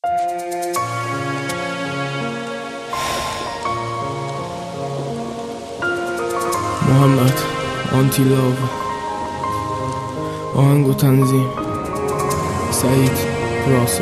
محمد آنتی لاو، آهنگ و تنظیم سعید راسف.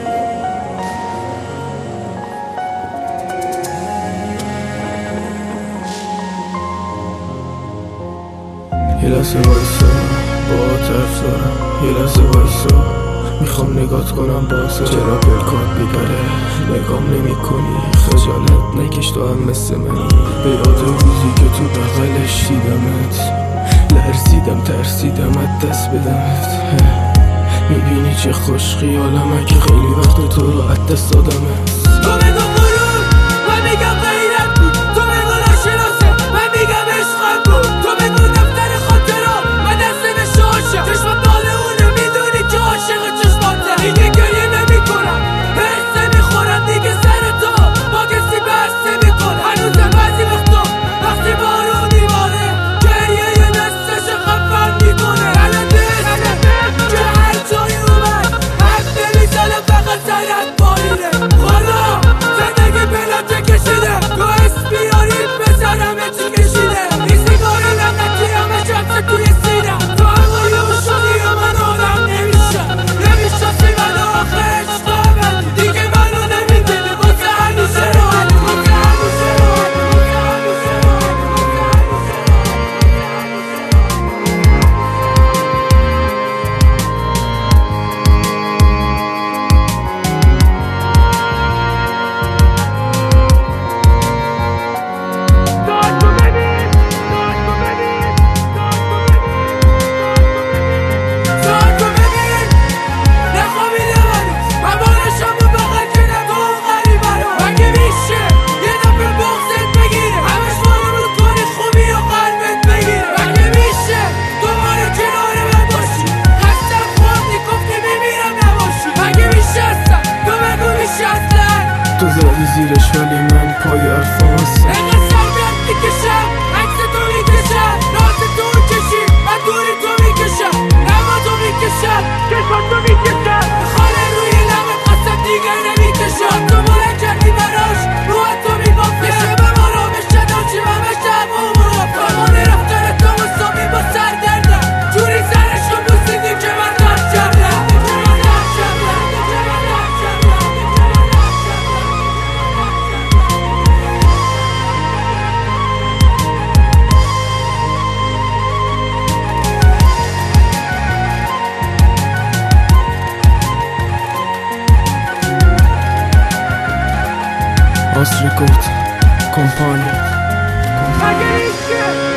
یه لحظه وایسا با طرف دارم، یه لحظه وایسا میخوام نگات کنم بازه. چرا بلکات میبره نگام نمی کنی؟ خجالت نکش تو هم مثل منی. به یاد روزی که تو بغلش دیدمت لرزیدم ترسیدم از دست بدمت. میبینی چه خوش خیالم که خیلی وقت تو رو از دست دادمت. تو بگو غرور من میگم غیرت بود، تو بگو ناشناسه من میگم عشقم بود. تو بگو دفتر خاطرات من دست نشاشم، چشمت مال اونه میدونی که عاشق چشماته. دیگه گریه نمی کنم هرسه میخورم دیگه سر تو با کسی بحث نمی کنم. هنوزم بعضی وقتا وقتی بارون میباره گریه یه دستش خفم میکنه. علته که هر جایی اومد حرف نمیزنه فقط سرت پایینه. خدا زندگی بلاته کشیده تو اسم بیاری بزنم چی کشیده. این سیگار لعنتی همه جمسه توی سینم. تو هوایی و شدی و من آدم نمیشناسی منو آخه عشقامه. دیگه منو نمیدونی واسه همیشه راحت. تو زدی زیرش ولی من پای حرفام هستم. اینقدر سرگرد میکشم عکس تو میکشم ناز تو کشی من دوری تو میکشم نما تو میکشم چشمات تو میکشم خاله روی لبت قسم دیگر نمیکشم. تو بلند کردی براش روح تو میبافه شب ما رو بشه داشی و بشه امورا فرمان رفتن تو مصابی با سردردم جوری سرشو بوسیدی که من درد کردم. آس رکورد کمپانی. مگه میشه